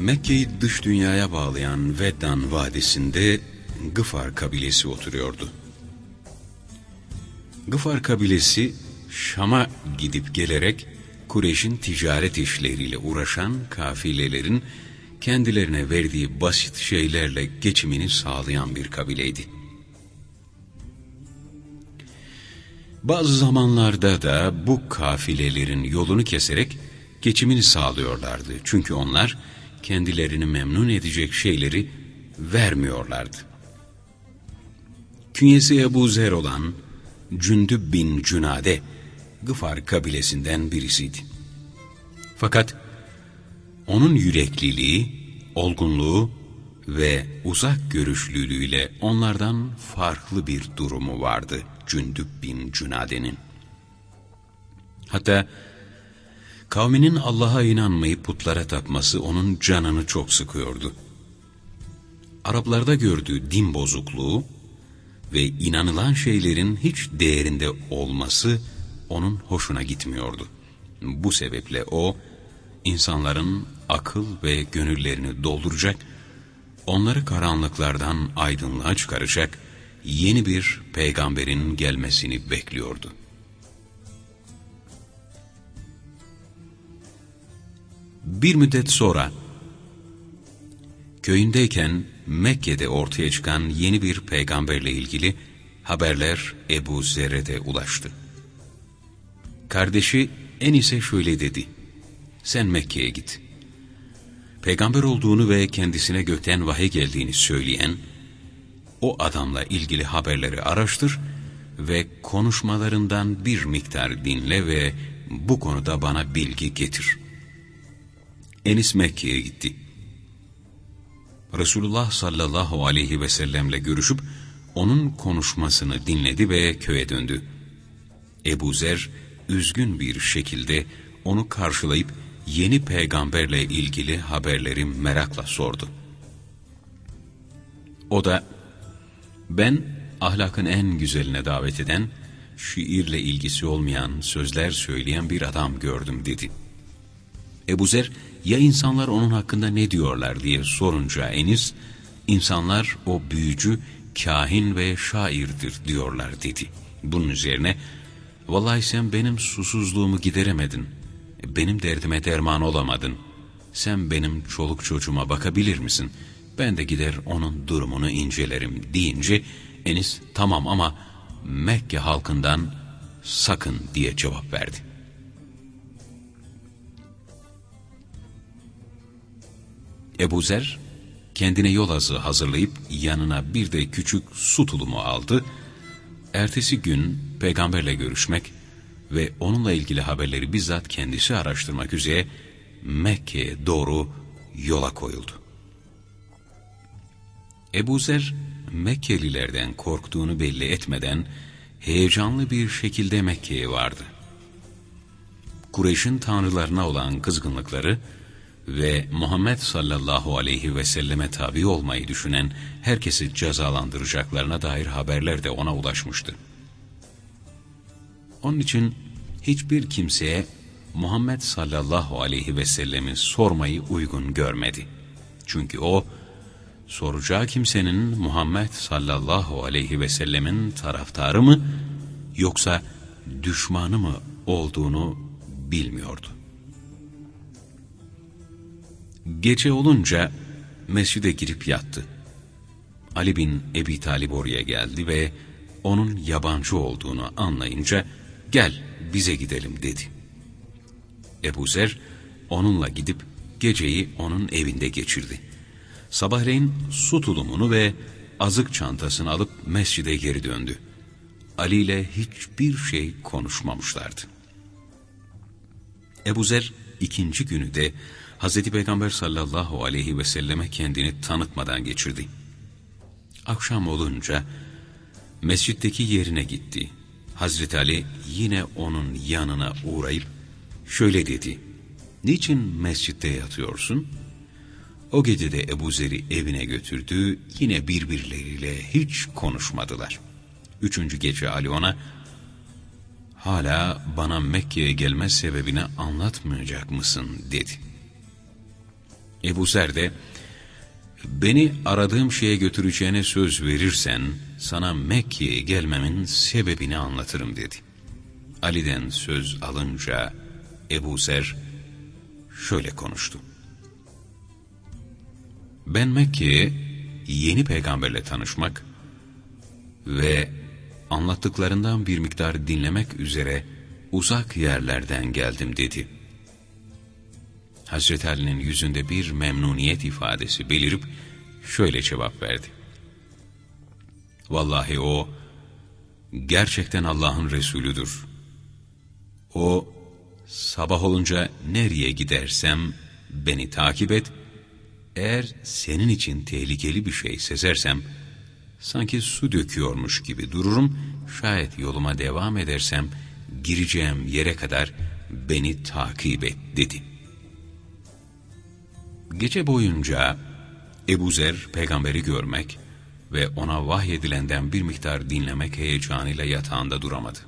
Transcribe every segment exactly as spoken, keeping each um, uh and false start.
Mekke'yi dış dünyaya bağlayan Veddan Vadisi'nde Gıfar kabilesi oturuyordu. Gıfar kabilesi Şam'a gidip gelerek Kureyş'in ticaret işleriyle uğraşan kafilelerin kendilerine verdiği basit şeylerle geçimini sağlayan bir kabileydi. Bazı zamanlarda da bu kafilelerin yolunu keserek geçimini sağlıyorlardı. Çünkü onlar kendilerini memnun edecek şeyleri vermiyorlardı. Künyesi Ebu Zer olan Cündüb bin Cünade, Gıfar kabilesinden birisiydi. Fakat onun yürekliliği, olgunluğu ve uzak görüşlülüğüyle onlardan farklı bir durumu vardı Cündüb bin Cünade'nin. Hatta kavminin Allah'a inanmayıp putlara tapması onun canını çok sıkıyordu. Araplarda gördüğü din bozukluğu ve inanılan şeylerin hiç değerinde olması onun hoşuna gitmiyordu. Bu sebeple o, insanların akıl ve gönüllerini dolduracak, onları karanlıklardan aydınlığa çıkaracak yeni bir peygamberin gelmesini bekliyordu. Bir müddet sonra, köyündeyken Mekke'de ortaya çıkan yeni bir peygamberle ilgili haberler Ebu Zer'e de ulaştı. Kardeşi Enis'e şöyle dedi: "Sen Mekke'ye git. Peygamber olduğunu ve kendisine gökten vahiy geldiğini söyleyen o adamla ilgili haberleri araştır ve konuşmalarından bir miktar dinle ve bu konuda bana bilgi getir." Enis Mekke'ye gitti. Resulullah sallallahu aleyhi ve sellemle görüşüp onun konuşmasını dinledi ve köye döndü. Ebu Zer üzgün bir şekilde onu karşılayıp yeni peygamberle ilgili haberleri merakla sordu. O da, "Ben ahlakın en güzeline davet eden, şiirle ilgisi olmayan sözler söyleyen bir adam gördüm" dedi. Ebu Zer, "Ya insanlar onun hakkında ne diyorlar?" diye sorunca Enis, "İnsanlar o büyücü, kahin ve şairdir diyorlar" dedi. Bunun üzerine, "Vallahi sen benim susuzluğumu gideremedin, benim derdime derman olamadın. Sen benim çoluk çocuğuma bakabilir misin? Ben de gider onun durumunu incelerim" deyince Enis, "Tamam ama Mekke halkından sakın" diye cevap verdi. Ebu Zer kendine yol azığı hazırlayıp yanına bir de küçük su tulumu aldı. Ertesi gün peygamberle görüşmek ve onunla ilgili haberleri bizzat kendisi araştırmak üzere Mekke'ye doğru yola koyuldu. Ebu Zer, Mekkelilerden korktuğunu belli etmeden heyecanlı bir şekilde Mekke'ye vardı. Kureyş'in tanrılarına olan kızgınlıkları ve Muhammed sallallahu aleyhi ve selleme tabi olmayı düşünen herkesi cezalandıracaklarına dair haberler de ona ulaşmıştı. Onun için hiçbir kimseye Muhammed sallallahu aleyhi ve sellemi sormayı uygun görmedi. Çünkü o, soracağı kimsenin Muhammed sallallahu aleyhi ve sellemin taraftarı mı yoksa düşmanı mı olduğunu bilmiyordu. Gece olunca mescide girip yattı. Ali bin Ebi Talib oraya geldi ve onun yabancı olduğunu anlayınca, "Gel bize gidelim" dedi. Ebu Zer onunla gidip geceyi onun evinde geçirdi. Sabahleyin su tulumunu ve azık çantasını alıp mescide geri döndü. Ali ile hiçbir şey konuşmamışlardı. Ebu Zer ikinci günü de Hazreti Peygamber sallallahu aleyhi ve selleme kendini tanıtmadan geçirdi. Akşam olunca mescitteki yerine gitti. Hazreti Ali yine onun yanına uğrayıp şöyle dedi: "Niçin mescitte yatıyorsun?" O gece de Ebu Zer'i evine götürdü, yine birbirleriyle hiç konuşmadılar. Üçüncü gece Ali ona, "Hala bana Mekke'ye gelme sebebini anlatmayacak mısın?" dedi. Ebu Zer de, beni aradığım şeye götüreceğine söz verirsen, sana Mekke'ye gelmemin sebebini anlatırım dedi. Ali'den söz alınca Ebu Zer şöyle konuştu. Ben Mekke'ye yeni peygamberle tanışmak ve anlattıklarından bir miktar dinlemek üzere uzak yerlerden geldim dedi. Hazreti Ali'nin yüzünde bir memnuniyet ifadesi belirip şöyle cevap verdi. Vallahi o gerçekten Allah'ın Resulüdür. O sabah olunca nereye gidersem beni takip et, eğer senin için tehlikeli bir şey sezersem sanki su döküyormuş gibi dururum, şayet yoluma devam edersem gireceğim yere kadar beni takip et dedi. Gece boyunca Ebu Zer peygamberi görmek ve ona vahyedilenden bir miktar dinlemek heyecanıyla yatağında duramadı.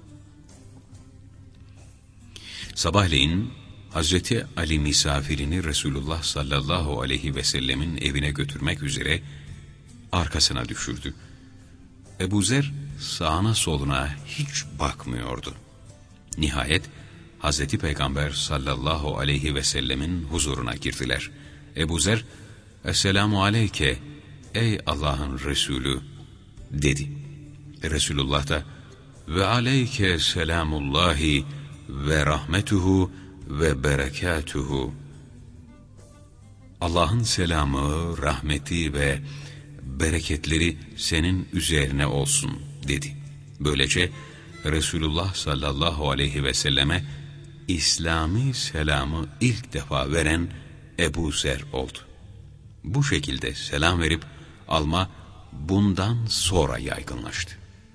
Sabahleyin Hazreti Ali misafirini Resulullah sallallahu aleyhi ve sellemin evine götürmek üzere arkasına düşürdü. Ebu Zer sağına soluna hiç bakmıyordu. Nihayet Hazreti Peygamber sallallahu aleyhi ve sellemin huzuruna girdiler. Ebu Zer, "Esselamu aleyke ey Allah'ın Resulü" dedi. Resulullah da, "Ve aleyke selamullahi ve rahmetuhu ve berekatuhu" Allah'ın selamı, rahmeti ve bereketleri senin üzerine olsun dedi. Böylece Resulullah sallallahu aleyhi ve selleme İslami selamı ilk defa veren Ebu Zer oldu. Bu şekilde selam verip alma bundan sonra yaygınlaştı.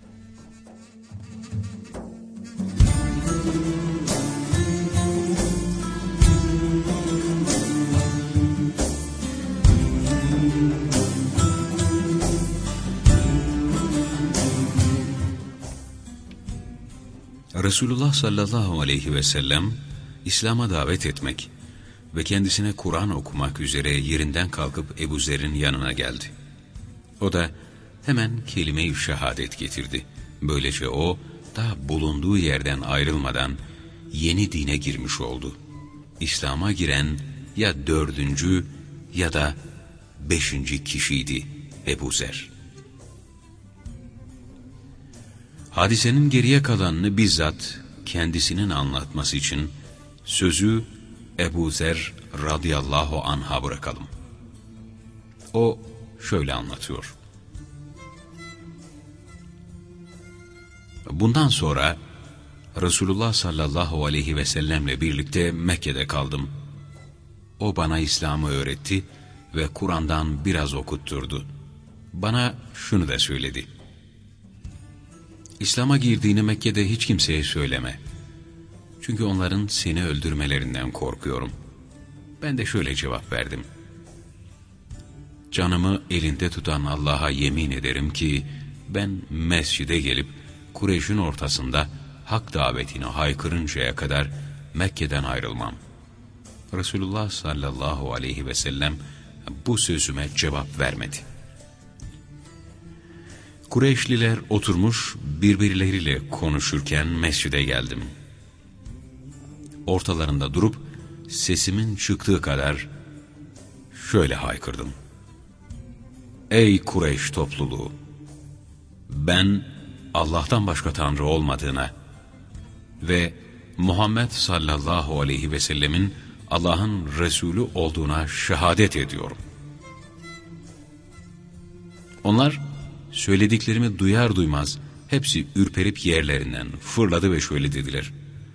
Resulullah sallallahu aleyhi ve sellem İslam'a davet etmek ve kendisine Kur'an okumak üzere yerinden kalkıp Ebu Zer'in yanına geldi. O da hemen kelime-i şehadet getirdi. Böylece o da bulunduğu yerden ayrılmadan yeni dine girmiş oldu. İslam'a giren ya dördüncü ya da beşinci kişiydi Ebu Zer. Hadisenin geriye kalanını bizzat kendisinin anlatması için sözü Ebu Zer radıyallahu anh'a bırakalım. O şöyle anlatıyor. Bundan sonra Resulullah sallallahu aleyhi ve sellemle birlikte Mekke'de kaldım. O bana İslam'ı öğretti ve Kur'an'dan biraz okutturdu. Bana şunu da söyledi. İslam'a girdiğini Mekke'de hiç kimseye söyleme. Çünkü onların seni öldürmelerinden korkuyorum. Ben de şöyle cevap verdim. Canımı elinde tutan Allah'a yemin ederim ki ben mescide gelip Kureyş'in ortasında hak davetini haykırıncaya kadar Mekke'den ayrılmam. Resulullah sallallahu aleyhi ve sellem bu sözüme cevap vermedi. Kureyşliler oturmuş birbirleriyle konuşurken mescide geldim. Ortalarında durup sesimin çıktığı kadar şöyle haykırdım. Ey Kureyş topluluğu! Ben Allah'tan başka Tanrı olmadığına ve Muhammed sallallahu aleyhi ve sellemin Allah'ın Resulü olduğuna şehadet ediyorum. Onlar söylediklerimi duyar duymaz hepsi ürperip yerlerinden fırladı ve şöyle dediler.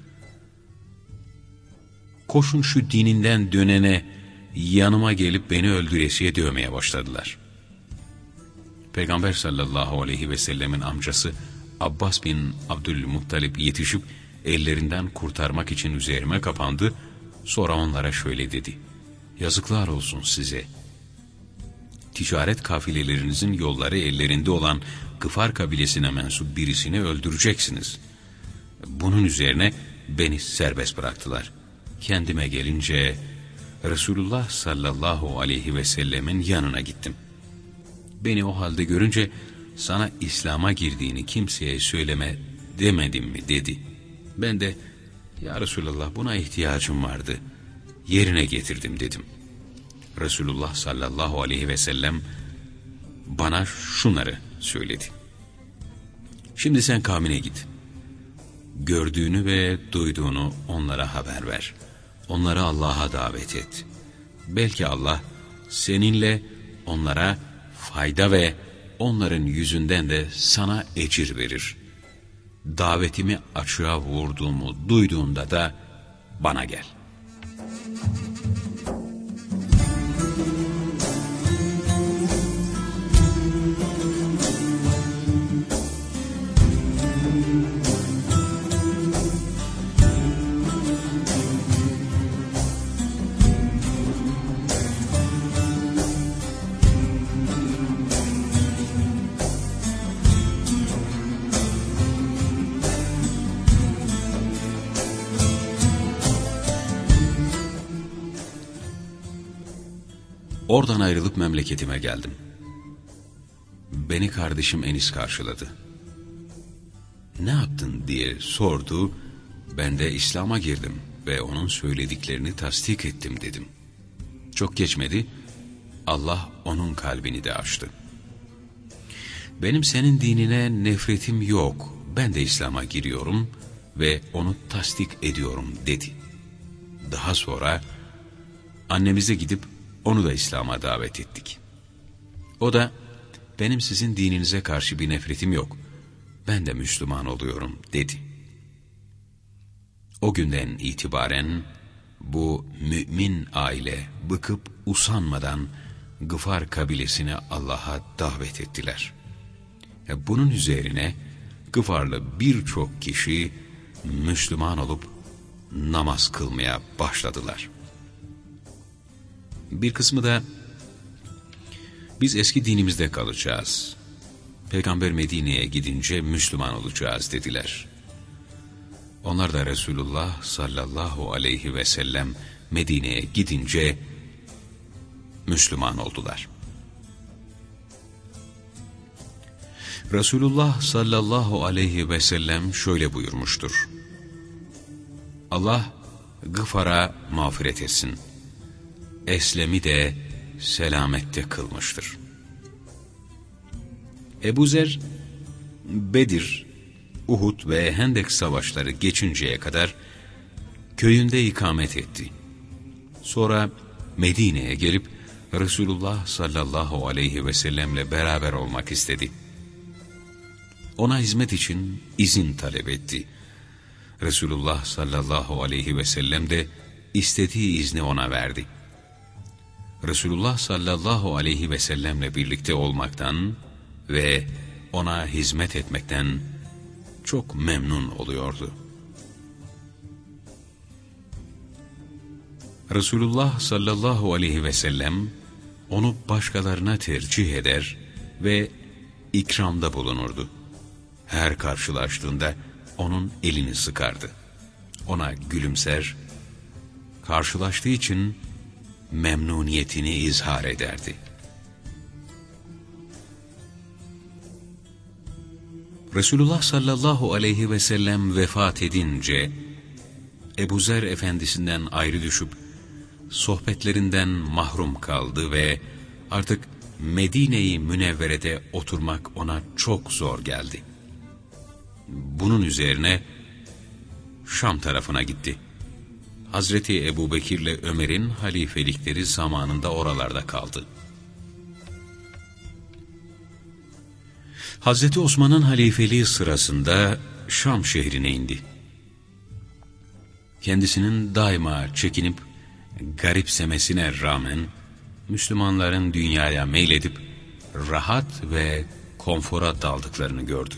Koşun şu dininden dönene, yanıma gelip beni öldüresiye dövmeye başladılar. Peygamber sallallahu aleyhi ve sellemin amcası Abbas bin Abdülmuttalip yetişip ellerinden kurtarmak için üzerime kapandı. Sonra onlara şöyle dedi. Yazıklar olsun size. Ticaret kafilelerinizin yolları ellerinde olan Gıfar kabilesine mensup birisini öldüreceksiniz. Bunun üzerine beni serbest bıraktılar. Kendime gelince Resulullah sallallahu aleyhi ve sellemin yanına gittim. Beni o halde görünce, sana İslam'a girdiğini kimseye söyleme demedim mi dedi. Ben de, ya Resulullah buna ihtiyacım vardı, yerine getirdim dedim. Resulullah sallallahu aleyhi ve sellem bana şunları söyledi. Şimdi sen kavmine git. Gördüğünü ve duyduğunu onlara haber ver. Onları Allah'a davet et. Belki Allah seninle onlara fayda ve onların yüzünden de sana ecir verir. Davetimi açığa vurduğumu duyduğunda da bana gel. Oradan ayrılıp memleketime geldim. Beni kardeşim Enis karşıladı. Ne yaptın diye sordu. Ben de İslam'a girdim ve onun söylediklerini tasdik ettim dedim. Çok geçmedi, Allah onun kalbini de açtı. Benim senin dinine nefretim yok, ben de İslam'a giriyorum ve onu tasdik ediyorum dedi. Daha sonra annemize gidip onu da İslam'a davet ettik. O da, benim sizin dininize karşı bir nefretim yok, ben de Müslüman oluyorum dedi. O günden itibaren bu mümin aile bıkıp usanmadan Gıfar kabilesini Allah'a davet ettiler. Bunun üzerine Gıfarlı birçok kişi Müslüman olup namaz kılmaya başladılar. Bir kısmı da biz eski dinimizde kalacağız, Peygamber Medine'ye gidince Müslüman olacağız dediler. Onlar da Resulullah sallallahu aleyhi ve sellem Medine'ye gidince Müslüman oldular. Resulullah sallallahu aleyhi ve sellem şöyle buyurmuştur: Allah Gıfar'a mağfiret etsin, Eslem'i de selamette kılmıştır. Ebu Zer, Bedir, Uhud ve Hendek savaşları geçinceye kadar köyünde ikamet etti. Sonra Medine'ye gelip Resulullah sallallahu aleyhi ve sellemle beraber olmak istedi. Ona hizmet için izin talep etti. Resulullah sallallahu aleyhi ve sellem de istediği izni ona verdi. Resulullah sallallahu aleyhi ve sellemle birlikte olmaktan ve ona hizmet etmekten çok memnun oluyordu. Resulullah sallallahu aleyhi ve sellem onu başkalarına tercih eder ve ikramda bulunurdu. Her karşılaştığında onun elini sıkardı. Ona gülümser, karşılaştığı için memnuniyetini izhar ederdi. Resulullah sallallahu aleyhi ve sellem vefat edince Ebu Zer efendisinden ayrı düşüp sohbetlerinden mahrum kaldı ve artık Medine-i Münevvere'de oturmak ona çok zor geldi. Bunun üzerine Şam tarafına gitti. Hazreti Ebubekir'le Ömer'in halifelikleri zamanında oralarda kaldı. Hazreti Osman'ın halifeliği sırasında Şam şehrine indi. Kendisinin daima çekinip garipsemesine rağmen Müslümanların dünyaya meyledip rahat ve konfora daldıklarını gördü.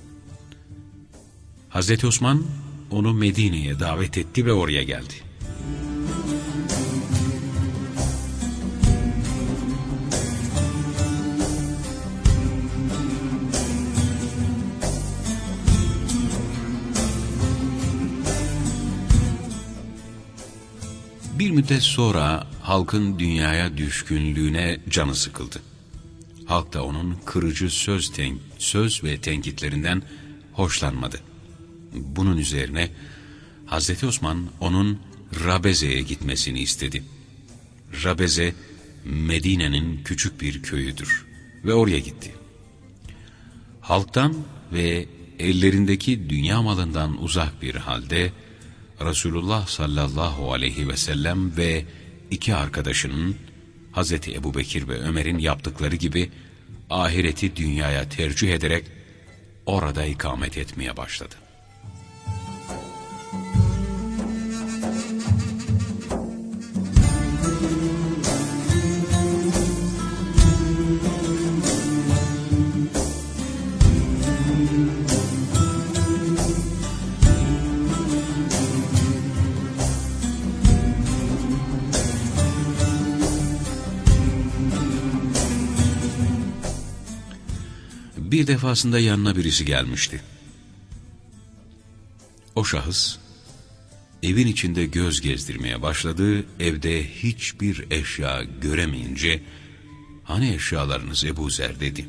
Hazreti Osman onu Medine'ye davet etti ve oraya geldi. Bir müddet sonra halkın dünyaya düşkünlüğüne canı sıkıldı. Halk da onun kırıcı söz, ten, söz ve tenkitlerinden hoşlanmadı. Bunun üzerine Hazreti Osman onun Rabeze'ye gitmesini istedi. Rabeze, Medine'nin küçük bir köyüdür ve oraya gitti. Halktan ve ellerindeki dünya malından uzak bir halde Resulullah sallallahu aleyhi ve sellem ve iki arkadaşının Hazreti Ebubekir ve Ömer'in yaptıkları gibi ahireti dünyaya tercih ederek orada ikamet etmeye başladı. Bir defasında yanına birisi gelmişti. O şahıs, evin içinde göz gezdirmeye başladı, evde hiçbir eşya göremeyince, "Hani eşyalarınız Ebu Zer?" dedi.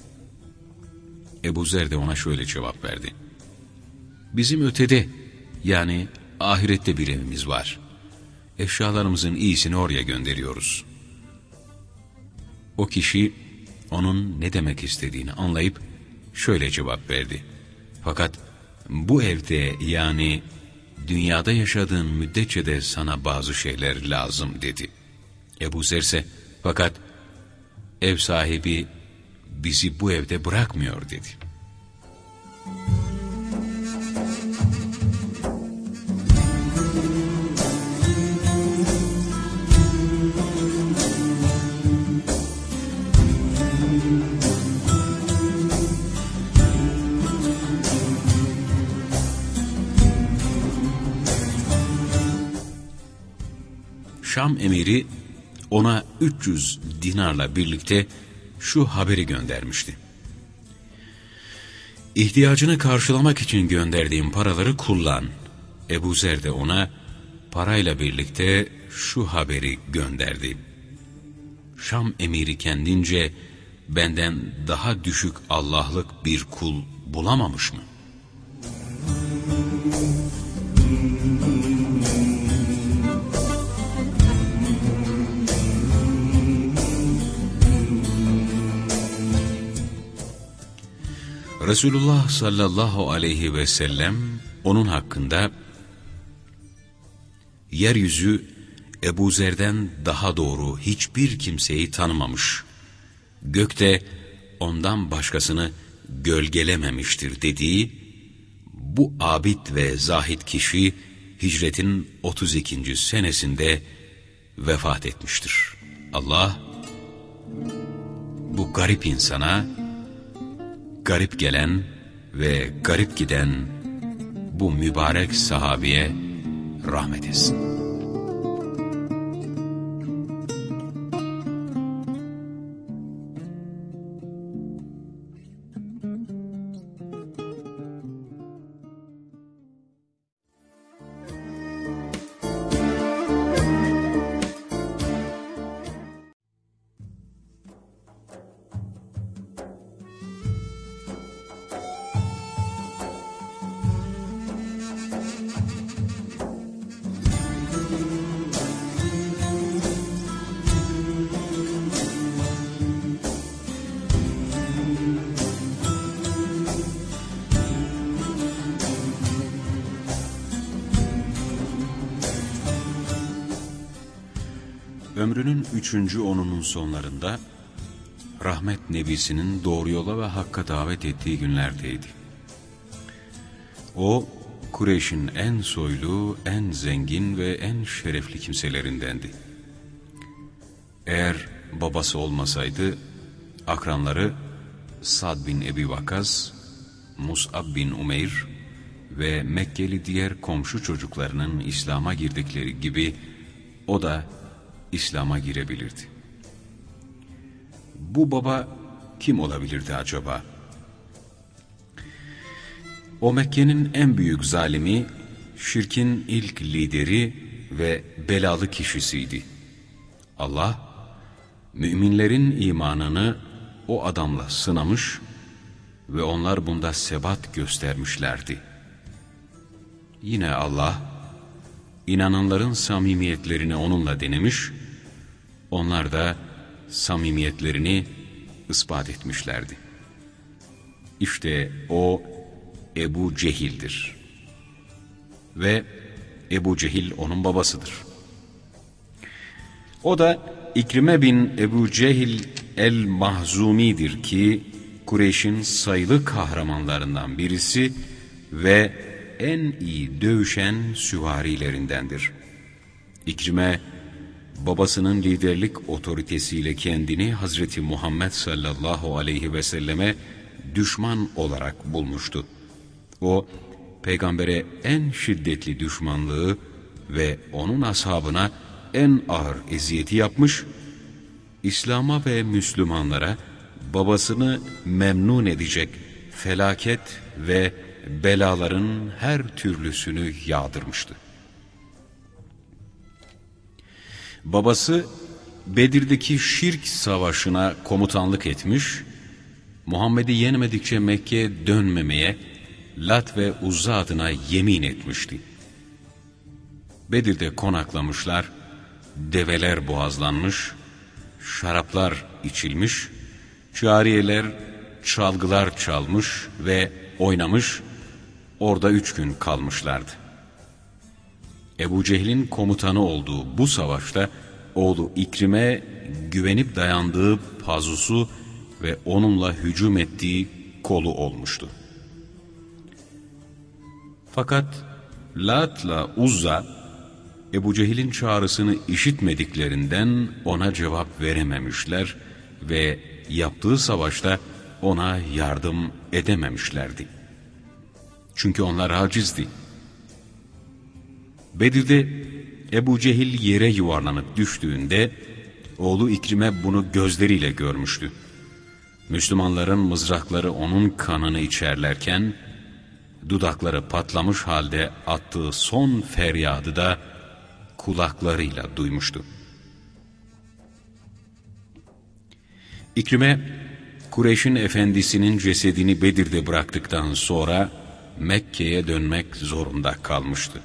Ebu Zer de ona şöyle cevap verdi: "Bizim ötede, yani ahirette bir evimiz var. Eşyalarımızın iyisini oraya gönderiyoruz." O kişi, onun ne demek istediğini anlayıp şöyle cevap verdi: "Fakat bu evde, yani dünyada yaşadığın müddetçe de sana bazı şeyler lazım," dedi. Ebu Zer ise, "Fakat ev sahibi bizi bu evde bırakmıyor," dedi. Şam emiri ona üç yüz dinarla birlikte şu haberi göndermişti: "İhtiyacını karşılamak için gönderdiğim paraları kullan." Ebu Zer de ona parayla birlikte şu haberi gönderdi: "Şam emiri kendince benden daha düşük Allah'lık bir kul bulamamış mı?" Resulullah sallallahu aleyhi ve sellem onun hakkında, "Yeryüzü Ebu Zer'den daha doğru hiçbir kimseyi tanımamış, gökte ondan başkasını gölgelememiştir" dediği bu abid ve zahid kişi hicretin otuz ikinci senesinde vefat etmiştir. Allah bu garip insana, garip gelen ve garip giden bu mübarek sahabiye rahmet etsin. Ömrünün üçüncü onunun sonlarında rahmet nebisinin doğru yola ve hakka davet ettiği günlerdeydi. O, Kureyş'in en soylu, en zengin ve en şerefli kimselerindendi. Eğer babası olmasaydı, akranları Sad bin Ebi Vakkas, Mus'ab bin Umeyr ve Mekkeli diğer komşu çocuklarının İslam'a girdikleri gibi o da İslam'a girebilirdi. Bu baba kim olabilirdi acaba? O Mekke'nin en büyük zalimi, şirkin ilk lideri ve belalı kişisiydi. Allah, müminlerin imanını o adamla sınamış ve onlar bunda sebat göstermişlerdi. Yine Allah, inananların samimiyetlerini onunla denemiş, onlar da samimiyetlerini ispat etmişlerdi. İşte o Ebu Cehil'dir. Ve Ebu Cehil onun babasıdır. O da İkrime bin Ebu Cehil el-Mahzumi'dir ki Kureyş'in sayılı kahramanlarından birisi ve en iyi dövüşen süvarilerindendir. İkrime, babasının liderlik otoritesiyle kendini Hazreti Muhammed sallallahu aleyhi ve selleme düşman olarak bulmuştu. O, peygambere en şiddetli düşmanlığı ve onun ashabına en ağır eziyeti yapmış, İslam'a ve Müslümanlara babasını memnun edecek felaket ve belaların her türlüsünü yağdırmıştı. Babası Bedir'deki şirk savaşına komutanlık etmiş, Muhammed'i yenemedikçe Mekke'ye dönmemeye Lat ve Uzza adına yemin etmişti. Bedir'de konaklamışlar, develer boğazlanmış, şaraplar içilmiş, cariyeler çalgılar çalmış ve oynamış, orada üç gün kalmışlardı. Ebu Cehil'in komutanı olduğu bu savaşta oğlu İkrim'e güvenip dayandığı pazusu ve onunla hücum ettiği kolu olmuştu. Fakat Lat'la Uzza Ebu Cehil'in çağrısını işitmediklerinden ona cevap verememişler ve yaptığı savaşta ona yardım edememişlerdi. Çünkü onlar acizdi. Bedir'de Ebu Cehil yere yuvarlanıp düştüğünde oğlu İkrim'e bunu gözleriyle görmüştü. Müslümanların mızrakları onun kanını içerlerken dudakları patlamış halde attığı son feryadı da kulaklarıyla duymuştu. İkrime, Kureyş'in efendisinin cesedini Bedir'de bıraktıktan sonra Mekke'ye dönmek zorunda kalmıştı.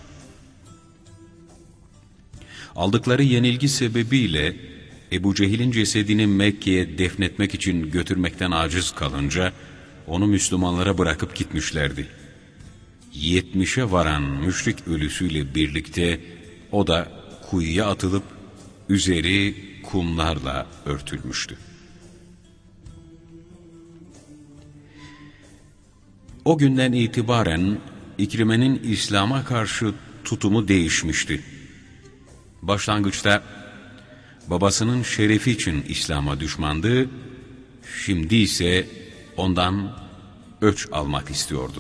Aldıkları yenilgi sebebiyle Ebu Cehil'in cesedini Mekke'ye defnetmek için götürmekten aciz kalınca onu Müslümanlara bırakıp gitmişlerdi. Yetmişe varan müşrik ölüsüyle birlikte o da kuyuya atılıp üzeri kumlarla örtülmüştü. O günden itibaren İkrime'nin İslam'a karşı tutumu değişmişti. Başlangıçta babasının şerefi için İslam'a düşmandı, şimdi ise ondan öç almak istiyordu.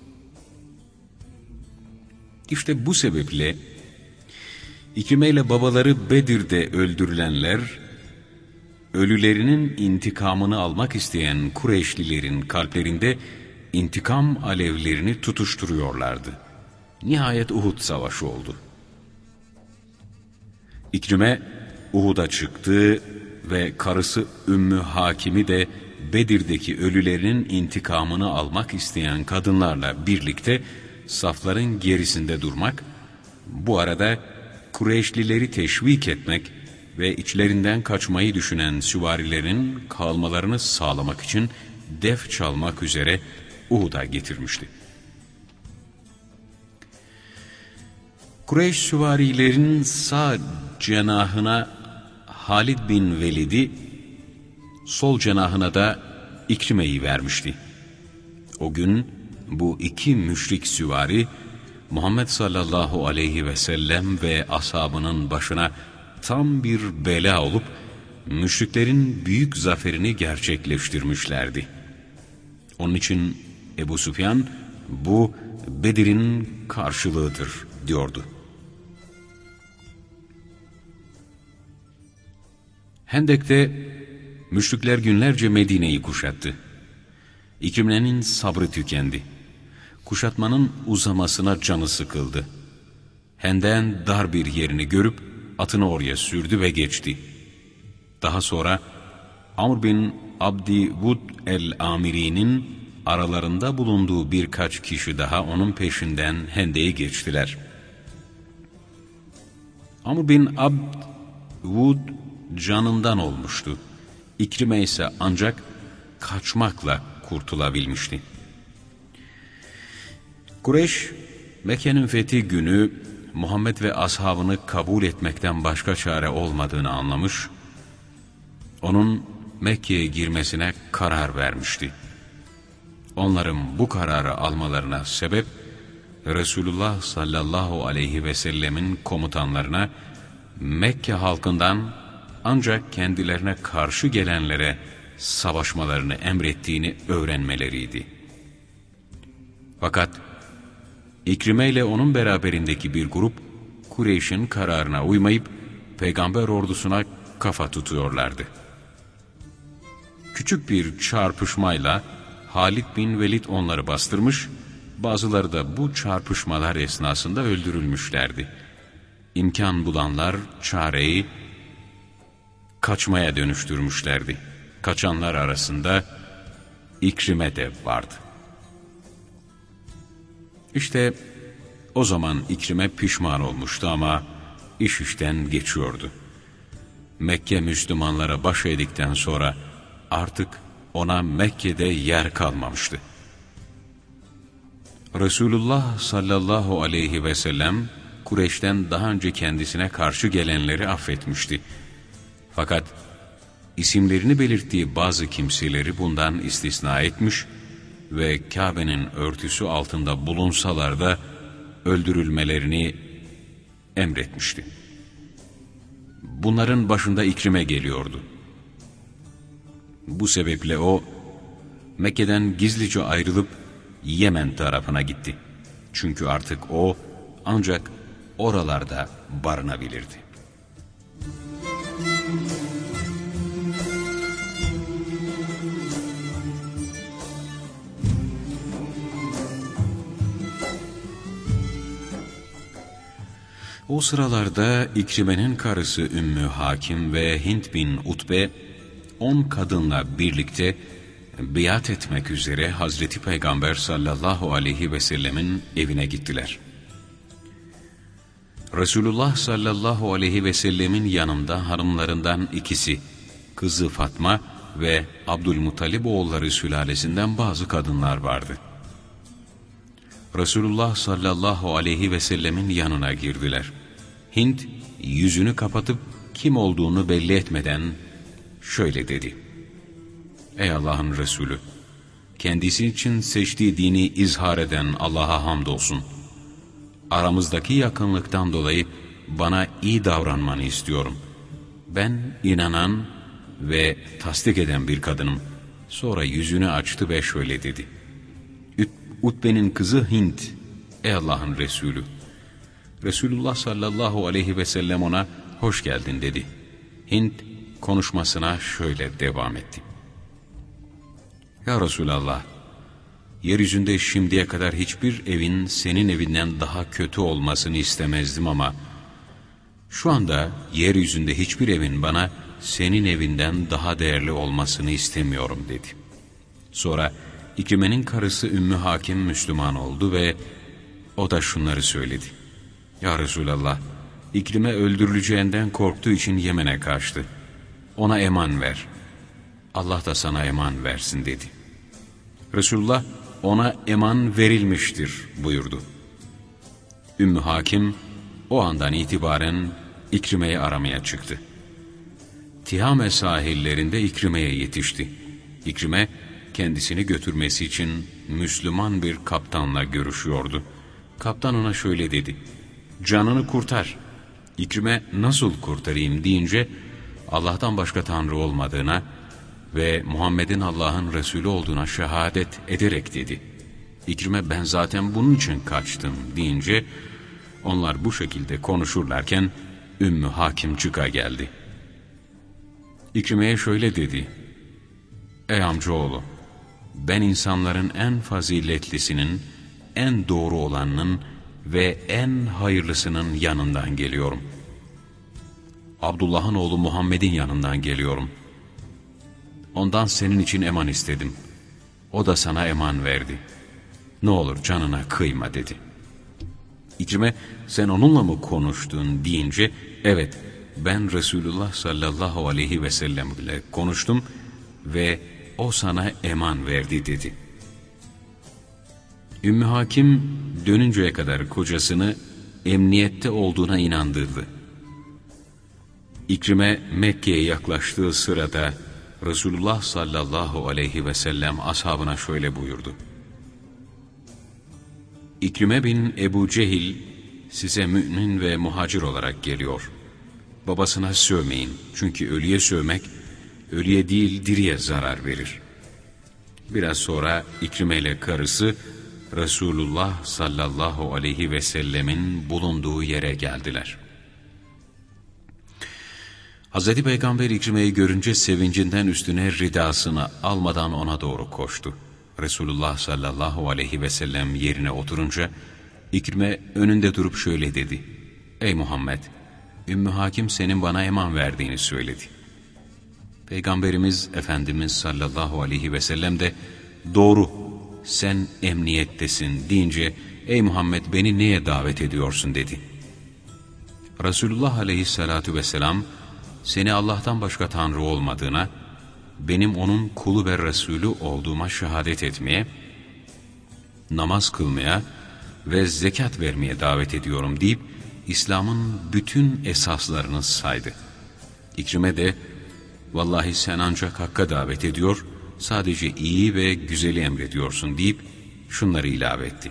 İşte bu sebeple İkrime ile babaları Bedir'de öldürülenler, ölülerinin intikamını almak isteyen Kureyşlilerin kalplerinde intikam alevlerini tutuşturuyorlardı. Nihayet Uhud savaşı oldu. İkrime Uhud'a çıktı ve karısı Ümmü Hakim'i de Bedir'deki ölülerinin intikamını almak isteyen kadınlarla birlikte safların gerisinde durmak, bu arada Kureyşlileri teşvik etmek ve içlerinden kaçmayı düşünen süvarilerin kalmalarını sağlamak için def çalmak üzere Uhud'a getirmişti. Kureyş süvarilerin sağ cenahına Halid bin Velid'i, sol cenahına da İkrime'yi vermişti. O gün bu iki müşrik süvari Muhammed sallallahu aleyhi ve sellem ve ashabının başına tam bir bela olup müşriklerin büyük zaferini gerçekleştirmişlerdi. Onun için Ebu Süfyan bu Bedir'in karşılığıdır diyordu. Hendek'te müşrikler günlerce Medine'yi kuşattı. İkrime'nin sabrı tükendi. Kuşatmanın uzamasına canı sıkıldı. Hendek'in dar bir yerini görüp atını oraya sürdü ve geçti. Daha sonra Amr bin Abdi Vud el-Amiri'nin aralarında bulunduğu birkaç kişi daha onun peşinden Hendek'i geçtiler. Amr bin Abd Vud canından olmuştu. İkrime ise ancak kaçmakla kurtulabilmişti. Kureyş, Mekke'nin fethi günü Muhammed ve ashabını kabul etmekten başka çare olmadığını anlamış, onun Mekke'ye girmesine karar vermişti. Onların bu kararı almalarına sebep, Resulullah sallallahu aleyhi ve sellemin komutanlarına Mekke halkından ancak kendilerine karşı gelenlere savaşmalarını emrettiğini öğrenmeleriydi. Fakat İkrime ile onun beraberindeki bir grup Kureyş'in kararına uymayıp peygamber ordusuna kafa tutuyorlardı. Küçük bir çarpışmayla Halid bin Velid onları bastırmış, bazıları da bu çarpışmalar esnasında öldürülmüşlerdi. İmkan bulanlar çareyi kaçmaya dönüştürmüşlerdi. Kaçanlar arasında İkrime de vardı. İşte o zaman İkrime pişman olmuştu ama iş işten geçiyordu. Mekke Müslümanlara baş eğdikten sonra artık ona Mekke'de yer kalmamıştı. Resulullah sallallahu aleyhi ve sellem Kureyş'ten daha önce kendisine karşı gelenleri affetmişti. Fakat isimlerini belirttiği bazı kimseleri bundan istisna etmiş ve Kabe'nin örtüsü altında bulunsalar da öldürülmelerini emretmişti. Bunların başında İkrime geliyordu. Bu sebeple o Mekke'den gizlice ayrılıp Yemen tarafına gitti. Çünkü artık o ancak oralarda barınabilirdi. O sıralarda İkrime'nin karısı Ümmü Hakim ve Hint bin Utbe on kadınla birlikte biat etmek üzere Hazreti Peygamber sallallahu aleyhi ve sellemin evine gittiler. Resulullah sallallahu aleyhi ve sellemin yanında hanımlarından ikisi, kızı Fatma ve Abdülmuttalib oğulları sülalesinden bazı kadınlar vardı. Resulullah sallallahu aleyhi ve sellemin yanına girdiler. Hint yüzünü kapatıp kim olduğunu belli etmeden şöyle dedi: Ey Allah'ın Resulü! Kendisi için seçtiği dini izhar eden Allah'a hamdolsun. Aramızdaki yakınlıktan dolayı bana iyi davranmanı istiyorum. Ben inanan ve tasdik eden bir kadınım. Sonra yüzünü açtı ve şöyle dedi: Utbe'nin kızı Hint, ey Allah'ın Resulü! Resulullah sallallahu aleyhi ve sellem ona hoş geldin dedi. Hint konuşmasına şöyle devam etti: Ya Resulallah, yeryüzünde şimdiye kadar hiçbir evin senin evinden daha kötü olmasını istemezdim ama şu anda yeryüzünde hiçbir evin bana senin evinden daha değerli olmasını istemiyorum dedi. Sonra İkrime'nin karısı Ümmü Hakim Müslüman oldu ve o da şunları söyledi: Ya Resulallah, İkrime öldürüleceğinden korktuğu için Yemen'e kaçtı. Ona eman ver. Allah da sana eman versin dedi. Resulullah ona eman verilmiştir buyurdu. Ümmü Hakim o andan itibaren İkrime'yi aramaya çıktı. Tihame sahillerinde İkrime'ye yetişti. İkrime kendisini götürmesi için Müslüman bir kaptanla görüşüyordu. Kaptan ona şöyle dedi: Canını kurtar. İkrime nasıl kurtarayım deyince Allah'tan başka Tanrı olmadığına ve Muhammed'in Allah'ın Resulü olduğuna şehadet ederek dedi. İkrime ben zaten bunun için kaçtım deyince onlar bu şekilde konuşurlarken Ümmü Hakim çıka geldi. İkrime'ye şöyle dedi: Ey amcaoğlu, ben insanların en faziletlisinin, en doğru olanının ve en hayırlısının yanından geliyorum. Abdullah'ın oğlu Muhammed'in yanından geliyorum. Ondan senin için eman istedim. O da sana eman verdi. Ne olur canına kıyma dedi. İkrime, sen onunla mı konuştun deyince, evet ben Resulullah sallallahu aleyhi ve sellem ile konuştum ve o sana eman verdi dedi. Ümmü Hakim dönünceye kadar kocasını emniyette olduğuna inandırdı. İkrime Mekke'ye yaklaştığı sırada Resulullah sallallahu aleyhi ve sellem ashabına şöyle buyurdu. İkrime bin Ebu Cehil size mümin ve muhacir olarak geliyor. Babasına sövmeyin. Çünkü ölüye sövmek, ölüye değil diriye zarar verir. Biraz sonra İkrime ile karısı Resulullah sallallahu aleyhi ve sellemin bulunduğu yere geldiler. Hazreti Peygamber İkrime'yi görünce sevincinden üstüne ridasını almadan ona doğru koştu. Resulullah sallallahu aleyhi ve sellem yerine oturunca İkrime önünde durup şöyle dedi. Ey Muhammed! Ümmü Hakim senin bana eman verdiğini söyledi. Peygamberimiz Efendimiz sallallahu aleyhi ve sellem de doğru, sen emniyettesin deyince ey Muhammed beni neye davet ediyorsun dedi. Resulullah aleyhissalatu vesselam seni Allah'tan başka Tanrı olmadığına, benim onun kulu ve Resulü olduğuma şehadet etmeye, namaz kılmaya ve zekat vermeye davet ediyorum deyip İslam'ın bütün esaslarını saydı. İkrime de vallahi sen ancak hakka davet ediyor, sadece iyi ve güzeli emrediyorsun deyip şunları ilave etti.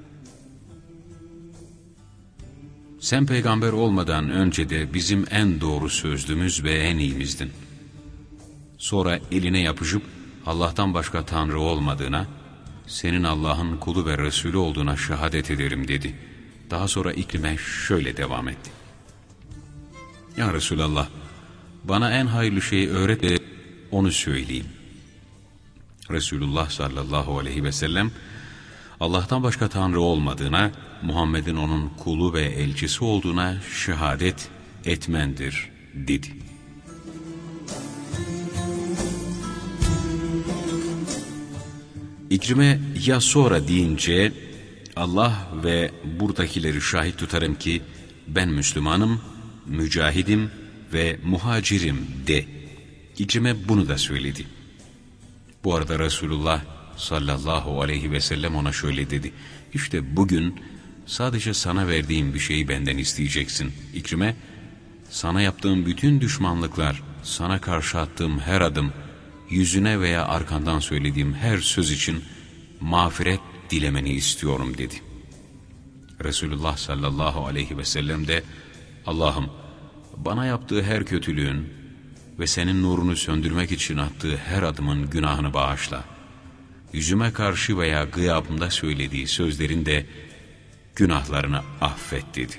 Sen peygamber olmadan önce de bizim en doğru sözlümüz ve en iyimizdin. Sonra eline yapışıp Allah'tan başka Tanrı olmadığına, senin Allah'ın kulu ve Resulü olduğuna şehadet ederim dedi. Daha sonra İkrime şöyle devam etti. Ya Resulallah, bana en hayırlı şeyi öğret de onu söyleyeyim. Resulullah sallallahu aleyhi ve sellem, Allah'tan başka Tanrı olmadığına, Muhammed'in onun kulu ve elçisi olduğuna şehadet etmendir dedi. İkrime ya sonra deyince Allah ve buradakileri şahit tutarım ki ben Müslümanım, mücahidim ve muhacirim de. İkrime bunu da söyledi. Bu arada Resulullah sallallahu aleyhi ve sellem ona şöyle dedi. İşte bugün sadece sana verdiğim bir şeyi benden isteyeceksin. İkrime, sana yaptığım bütün düşmanlıklar, sana karşı attığım her adım, yüzüne veya arkandan söylediğim her söz için mağfiret dilemeni istiyorum dedi. Resulullah sallallahu aleyhi ve sellem de Allah'ım bana yaptığı her kötülüğün ve senin nurunu söndürmek için attığı her adımın günahını bağışla. Yüzüme karşı veya gıyabımda söylediği sözlerin de günahlarını affet dedi.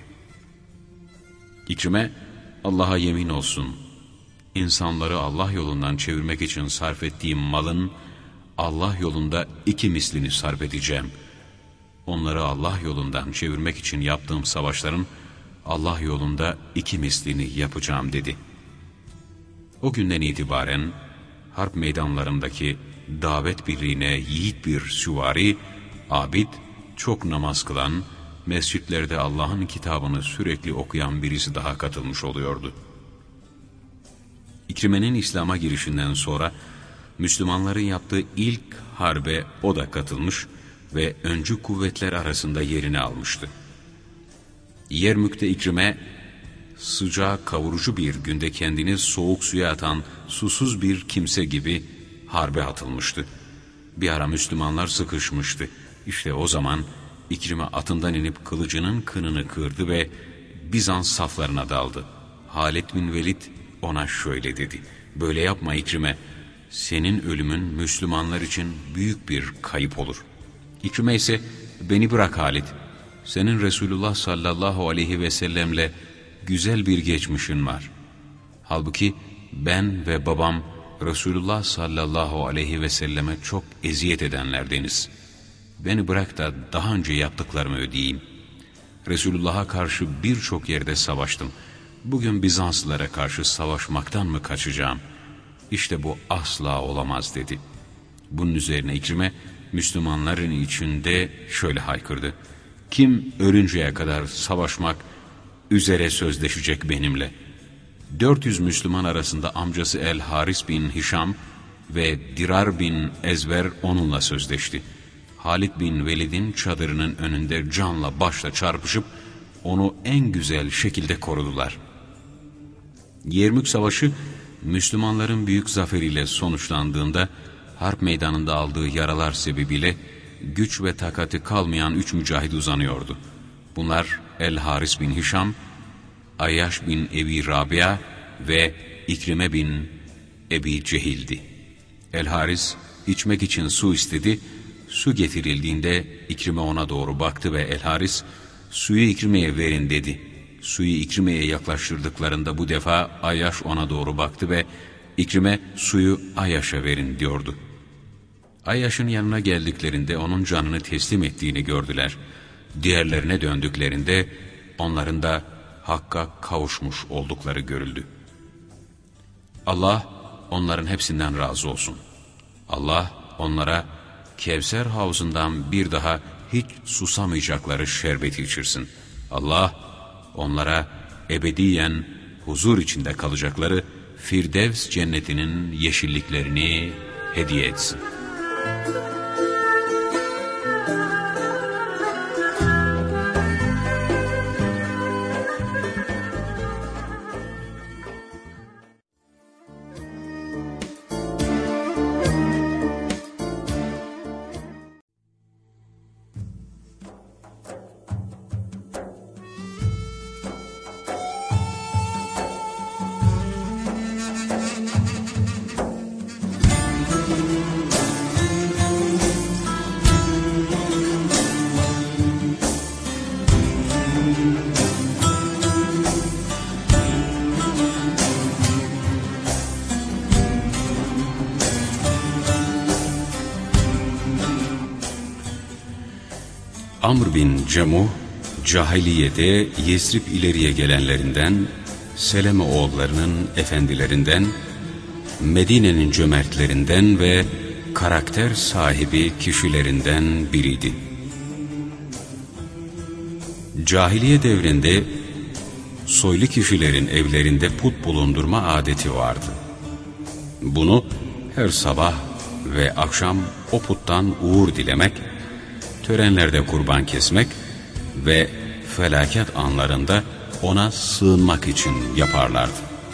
İkrime, Allah'a yemin olsun, insanları Allah yolundan çevirmek için sarf ettiğim malın Allah yolunda iki mislini sarf edeceğim. Onları Allah yolundan çevirmek için yaptığım savaşların Allah yolunda iki mislini yapacağım dedi. O günden itibaren harp meydanlarındaki davet birliğine yiğit bir süvari, abid, çok namaz kılan, mescitlerde Allah'ın kitabını sürekli okuyan birisi daha katılmış oluyordu. İkrime'nin İslam'a girişinden sonra Müslümanların yaptığı ilk harbe o da katılmış ve öncü kuvvetler arasında yerini almıştı. Yermük'te İkrime, sıcağı kavurucu bir günde kendini soğuk suya atan susuz bir kimse gibi harbe atılmıştı. Bir ara Müslümanlar sıkışmıştı. İşte o zaman İkrime atından inip kılıcının kınını kırdı ve Bizans saflarına daldı. Halid bin Velid ona şöyle dedi. Böyle yapma İkrime. Senin ölümün Müslümanlar için büyük bir kayıp olur. İkrime ise beni bırak Halid. Senin Resulullah sallallahu aleyhi ve sellemle güzel bir geçmişin var. Halbuki ben ve babam Resulullah sallallahu aleyhi ve selleme çok eziyet edenlerdeniz. Beni bırak da daha önce yaptıklarımı ödeyeyim. Resulullah'a karşı birçok yerde savaştım. Bugün Bizanslılara karşı savaşmaktan mı kaçacağım? İşte bu asla olamaz dedi. Bunun üzerine İkrime, Müslümanların içinde şöyle haykırdı: kim ölünceye kadar savaşmak üzere sözleşecek benimle? dört yüz Müslüman arasında amcası El-Haris bin Hişam ve Dirar bin Ezver onunla sözleşti. Halid bin Velid'in çadırının önünde canla başla çarpışıp onu en güzel şekilde korudular. Yermük Savaşı Müslümanların büyük zaferiyle sonuçlandığında harp meydanında aldığı yaralar sebebiyle güç ve takati kalmayan üç mücahid uzanıyordu. Bunlar El-Haris bin Hişam, Ayyaş bin Ebi Rabia ve İkrime bin Ebi Cehil'di. El-Haris içmek için su istedi. Su getirildiğinde İkrime ona doğru baktı ve El-Haris, suyu İkrime'ye verin dedi. Suyu İkrime'ye yaklaştırdıklarında bu defa Ayyaş ona doğru baktı ve İkrime, suyu Ayyaş'a verin diyordu. Ayyaş'ın yanına geldiklerinde onun canını teslim ettiğini gördüler. Diğerlerine döndüklerinde onların da Hakk'a kavuşmuş oldukları görüldü. Allah onların hepsinden razı olsun. Allah onlara Kevser havuzundan bir daha hiç susamayacakları şerbeti içirsin. Allah onlara ebediyen huzur içinde kalacakları Firdevs cennetinin yeşilliklerini hediye etsin. Amr bin Cemuh, cahiliyede Yesrib ileriye gelenlerinden, Seleme oğullarının efendilerinden, Medine'nin cömertlerinden ve karakter sahibi kişilerinden biriydi. Cahiliye devrinde soylu kişilerin evlerinde put bulundurma adeti vardı. Bunu her sabah ve akşam o puttan uğur dilemek, törenlerde kurban kesmek ve felaket anlarında ona sığınmak için yaparlardı.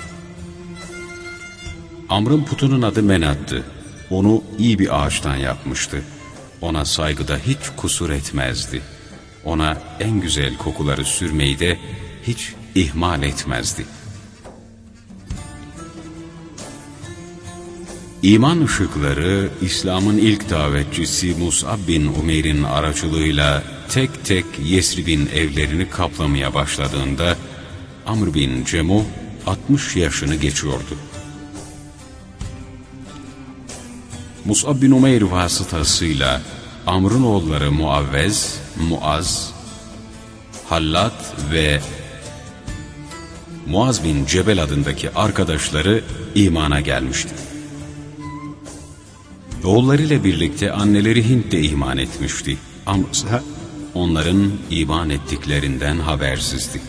Amr'ın putunun adı Menat'tı. Onu iyi bir ağaçtan yapmıştı. Ona saygıda hiç kusur etmezdi. Ona en güzel kokuları sürmeyi de hiç ihmal etmezdi. İman ışıkları İslam'ın ilk davetçisi Mus'ab bin Umeyr'in aracılığıyla tek tek Yesrib'in evlerini kaplamaya başladığında Amr bin Cemuh altmış yaşını geçiyordu. Mus'ab bin Umeyr vasıtasıyla Amr'ın oğulları Muavvez, Muaz, Hallat ve Muaz bin Cebel adındaki arkadaşları imana gelmişti. Oğullarıyla birlikte anneleri Hint de iman etmişti. Amr ise onların iman ettiklerinden habersizdi.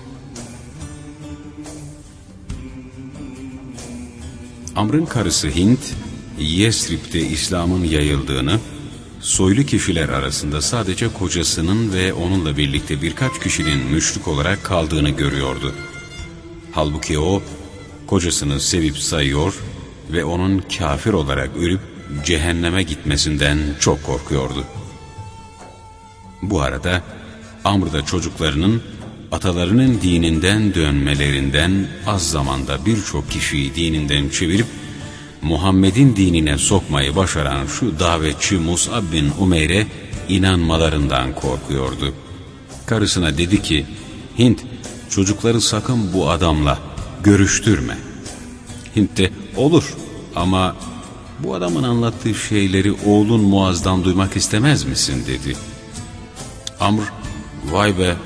Amr'ın karısı Hint, Yesrib'de İslam'ın yayıldığını, soylu kişiler arasında sadece kocasının ve onunla birlikte birkaç kişinin müşrik olarak kaldığını görüyordu. Halbuki o, kocasını sevip sayıyor ve onun kafir olarak ölüp cehenneme gitmesinden çok korkuyordu. Bu arada Amr da çocuklarının atalarının dininden dönmelerinden az zamanda birçok kişiyi dininden çevirip Muhammed'in dinine sokmayı başaran şu davetçi Mus'ab bin Umeyr'e inanmalarından korkuyordu. Karısına dedi ki, Hint, çocukları sakın bu adamla görüştürme. Hint de, olur ama bu adamın anlattığı şeyleri oğlun Muaz'dan duymak istemez misin dedi. Amr, vay be,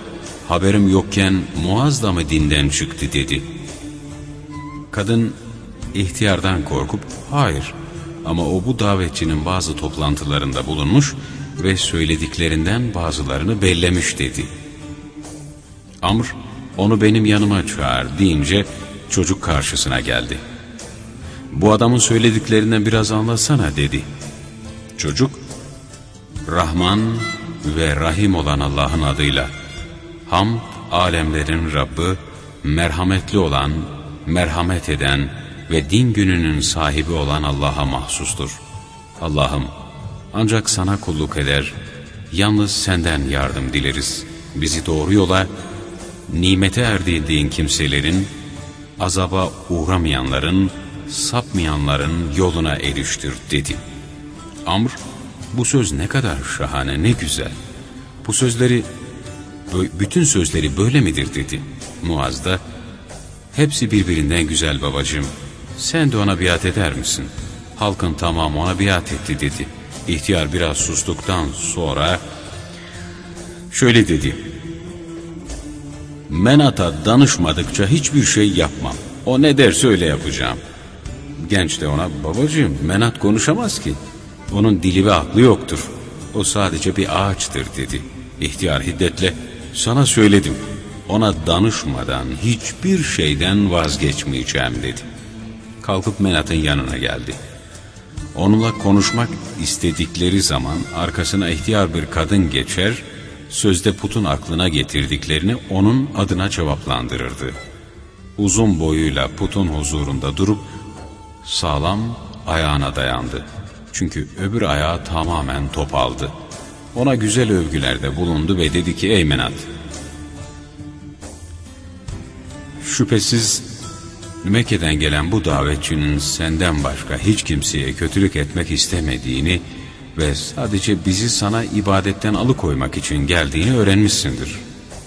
haberim yokken Muaz da mı dinden çıktı dedi. Kadın ihtiyardan korkup hayır ama o bu davetçinin bazı toplantılarında bulunmuş ve söylediklerinden bazılarını bellemiş dedi. Amr onu benim yanıma çağır deyince çocuk karşısına geldi. Bu adamın söylediklerinden biraz anlatsana dedi. Çocuk, Rahman ve Rahim olan Allah'ın adıyla, hamd alemlerin Rabbi, merhametli olan, merhamet eden ve din gününün sahibi olan Allah'a mahsustur. Allah'ım, ancak sana kulluk eder, yalnız senden yardım dileriz. Bizi doğru yola, nimete erdirdiğin kimselerin, azaba uğramayanların, sapmayanların yoluna eriştir dedi. Amr, bu söz ne kadar şahane, ne güzel. Bu sözleri, bütün sözleri böyle midir dedi. Muaz da, hepsi birbirinden güzel babacığım. Sen de ona biat eder misin? Halkın tamamı ona biat etti dedi. İhtiyar biraz sustuktan sonra şöyle dedi. Menat'a danışmadıkça hiçbir şey yapmam. O ne derse öyle yapacağım. Genç de ona, babacığım Menat konuşamaz ki. Onun dili ve aklı yoktur. O sadece bir ağaçtır dedi. İhtiyar hiddetle, sana söyledim. Ona danışmadan hiçbir şeyden vazgeçmeyeceğim dedi. Kalkıp Menat'ın yanına geldi. Onunla konuşmak istedikleri zaman arkasına ihtiyar bir kadın geçer, sözde putun aklına getirdiklerini onun adına cevaplandırırdı. Uzun boyuyla putun huzurunda durup sağlam ayağına dayandı. Çünkü öbür ayağı tamamen topaldı. Ona güzel övgülerde bulundu ve dedi ki, ey Menat, şüphesiz Mekke'den gelen bu davetçinin senden başka hiç kimseye kötülük etmek istemediğini ve sadece bizi sana ibadetten alıkoymak için geldiğini öğrenmişsindir.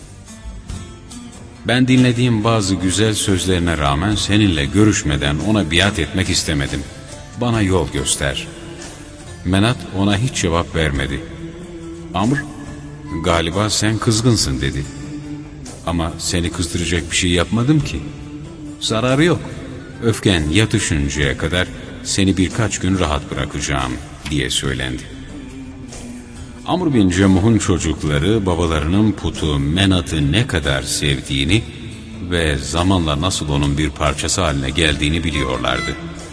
Ben dinlediğim bazı güzel sözlerine rağmen seninle görüşmeden ona biat etmek istemedim. Bana yol göster. Menat ona hiç cevap vermedi. Amr, galiba sen kızgınsın dedi. Ama seni kızdıracak bir şey yapmadım ki. Zararı yok. Öfken yatışıncaya kadar seni birkaç gün rahat bırakacağım diye söylendi. Amr bin Cemuh'un çocukları babalarının putu Menat'ı ne kadar sevdiğini ve zamanla nasıl onun bir parçası haline geldiğini biliyorlardı.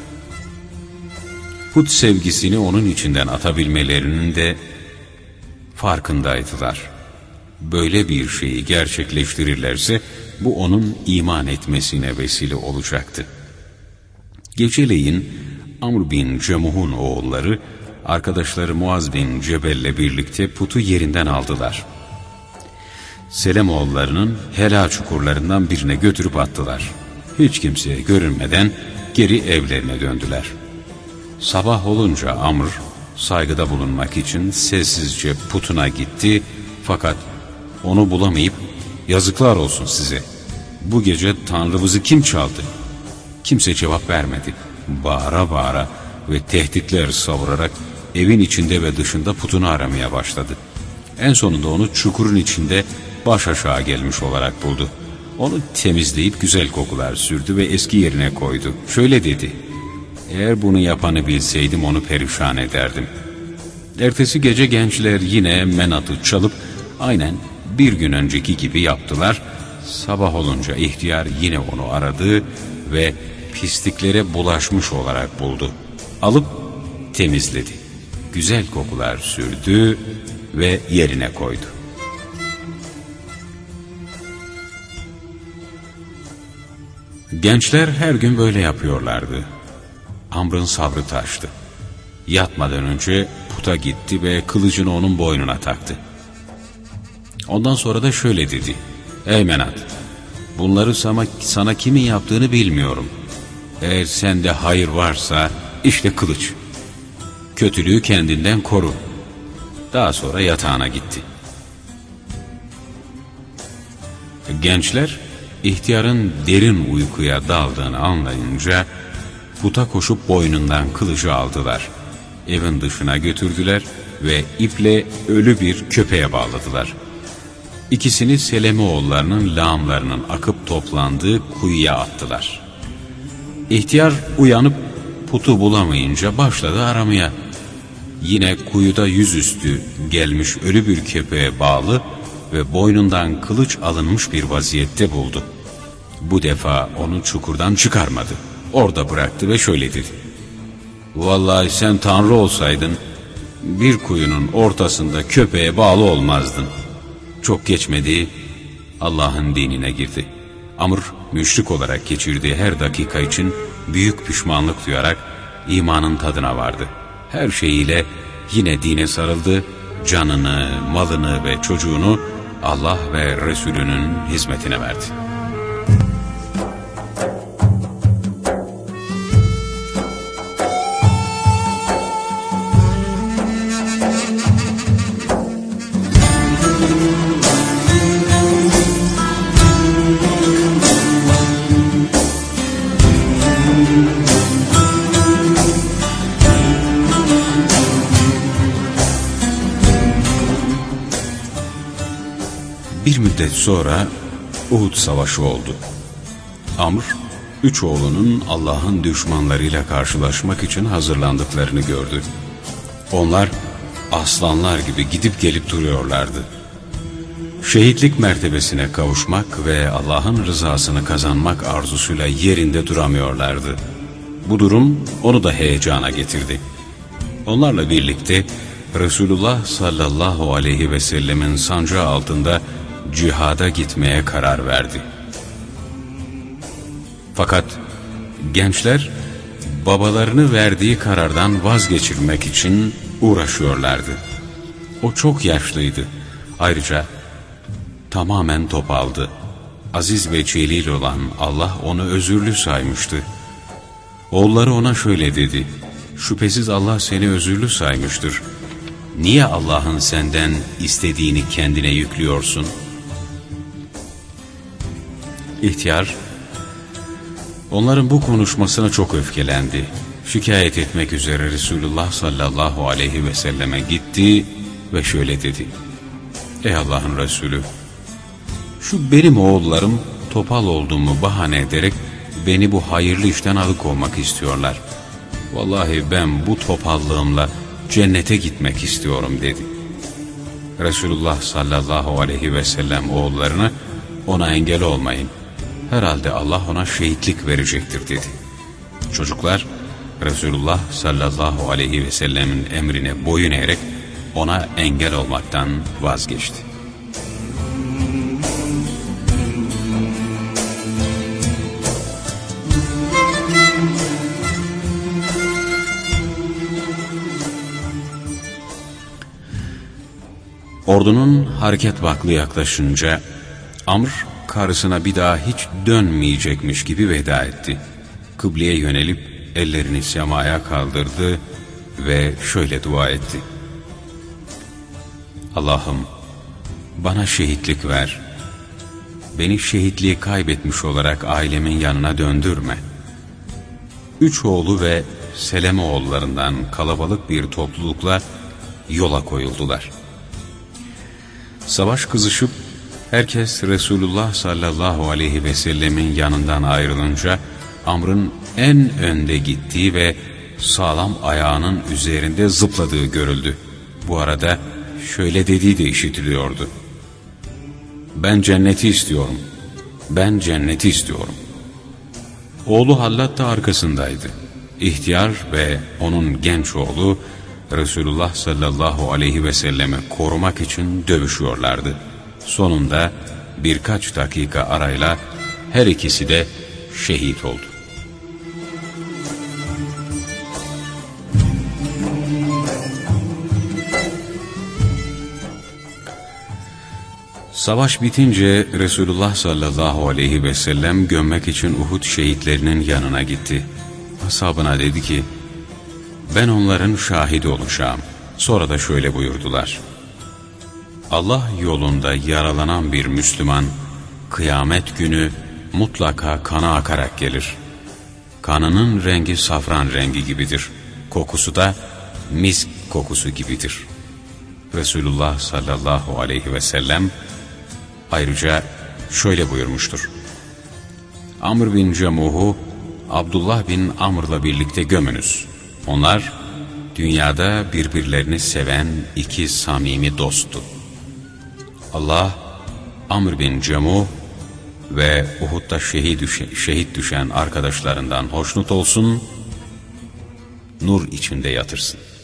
Put sevgisini onun içinden atabilmelerinin de farkındaydılar. Böyle bir şeyi gerçekleştirirlerse bu onun iman etmesine vesile olacaktı. Geceleyin Amr bin Cemuh'un oğulları arkadaşları Muaz bin Cebel'le birlikte putu yerinden aldılar. Selemoğullarının helal çukurlarından birine götürüp attılar. Hiç kimseye görünmeden geri evlerine döndüler. Sabah olunca Amr saygıda bulunmak için sessizce putuna gitti fakat onu bulamayıp yazıklar olsun size. Bu gece Tanrımızı kim çaldı? Kimse cevap vermedi. Bağıra bağıra ve tehditler savurarak evin içinde ve dışında putunu aramaya başladı. En sonunda onu çukurun içinde baş aşağı gelmiş olarak buldu. Onu temizleyip güzel kokular sürdü ve eski yerine koydu. Şöyle dedi: eğer bunu yapanı bilseydim onu perişan ederdim. Ertesi gece gençler yine Menat'ı çalıp aynen bir gün önceki gibi yaptılar. Sabah olunca ihtiyar yine onu aradı ve pisliklere bulaşmış olarak buldu. Alıp temizledi. Güzel kokular sürdü ve yerine koydu. Gençler her gün böyle yapıyorlardı. Amr'ın sabrı taştı. Yatmadan önce puta gitti ve kılıcını onun boynuna taktı. Ondan sonra da şöyle dedi: ey Menat, bunları sana, sana kimin yaptığını bilmiyorum. Eğer sende hayır varsa işte kılıç. Kötülüğü kendinden koru. Daha sonra yatağına gitti. Gençler ihtiyarın derin uykuya daldığını anlayınca puta koşup boynundan kılıcı aldılar. Evin dışına götürdüler ve iple ölü bir köpeğe bağladılar. İkisini Selemoğullarının lağımlarının akıp toplandığı kuyuya attılar. İhtiyar uyanıp putu bulamayınca başladı aramaya. Yine kuyuda yüzüstü gelmiş ölü bir köpeğe bağlı ve boynundan kılıç alınmış bir vaziyette buldu. Bu defa onu çukurdan çıkarmadı. Orada bıraktı ve şöyle dedi: "Vallahi sen Tanrı olsaydın bir kuyunun ortasında köpeğe bağlı olmazdın." Çok geçmedi, Allah'ın dinine girdi. Amr, müşrik olarak geçirdiği her dakika için büyük pişmanlık duyarak imanın tadına vardı. Her şeyiyle yine dine sarıldı, canını, malını ve çocuğunu Allah ve Resulünün hizmetine verdi. Bir müddet sonra Uhud Savaşı oldu. Amr, üç oğlunun Allah'ın düşmanlarıyla karşılaşmak için hazırlandıklarını gördü. Onlar aslanlar gibi gidip gelip duruyorlardı. Şehitlik mertebesine kavuşmak ve Allah'ın rızasını kazanmak arzusuyla yerinde duramıyorlardı. Bu durum onu da heyecana getirdi. Onlarla birlikte Resulullah sallallahu aleyhi ve sellemin sancağı altında cihada gitmeye karar verdi. Fakat gençler babalarını verdiği karardan vazgeçirmek için uğraşıyorlardı. O çok yaşlıydı. Ayrıca tamamen topaldı. Aziz ve celil olan Allah onu özürlü saymıştı. Oğulları ona şöyle dedi: "Şüphesiz Allah seni özürlü saymıştır. Niye Allah'ın senden istediğini kendine yüklüyorsun?" İhtiyar, onların bu konuşmasına çok öfkelendi. Şikayet etmek üzere Resulullah sallallahu aleyhi ve selleme gitti ve şöyle dedi: "Ey Allah'ın Resulü, şu benim oğullarım topal olduğumu bahane ederek beni bu hayırlı işten alıkoymak istiyorlar. Vallahi ben bu topallığımla cennete gitmek istiyorum" dedi. Resulullah sallallahu aleyhi ve sellem oğullarına, "Ona engel olmayın. Herhalde Allah ona şehitlik verecektir" dedi. Çocuklar Resulullah sallallahu aleyhi ve sellemin emrine boyun eğerek ona engel olmaktan vazgeçti. Ordunun hareket vakti yaklaşınca Amr karısına bir daha hiç dönmeyecekmiş gibi veda etti. Kıbleye yönelip ellerini semaya kaldırdı ve şöyle dua etti: "Allah'ım, bana şehitlik ver. Beni şehitliği kaybetmiş olarak ailemin yanına döndürme." Üç oğlu ve Selemoğullarından kalabalık bir toplulukla yola koyuldular. Savaş kızışıp herkes Resulullah sallallahu aleyhi ve sellemin yanından ayrılınca Amr'ın en önde gittiği ve sağlam ayağının üzerinde zıpladığı görüldü. Bu arada şöyle dediği de işitiliyordu: "Ben cenneti istiyorum, ben cenneti istiyorum." Oğlu Hallat da arkasındaydı. İhtiyar ve onun genç oğlu Resulullah sallallahu aleyhi ve sellemi korumak için dövüşüyorlardı. Sonunda birkaç dakika arayla her ikisi de şehit oldu. Savaş bitince Resulullah sallallahu aleyhi ve sellem gömmek için Uhud şehitlerinin yanına gitti. Ashabına dedi ki: "Ben onların şahidi olacağım." Sonra da şöyle buyurdular: "Allah yolunda yaralanan bir Müslüman kıyamet günü mutlaka kana akarak gelir. Kanının rengi safran rengi gibidir. Kokusu da misk kokusu gibidir." Resulullah sallallahu aleyhi ve sellem Ayrıca şöyle buyurmuştur: Amr bin Cemuh'u Abdullah bin Amr'la birlikte gömünüz. Onlar dünyada birbirlerini seven iki samimi dosttu. Allah Amr bin Cemuh ve Uhud'da şehit, düşen, şehit düşen arkadaşlarından hoşnut olsun, nur içinde yatırsın.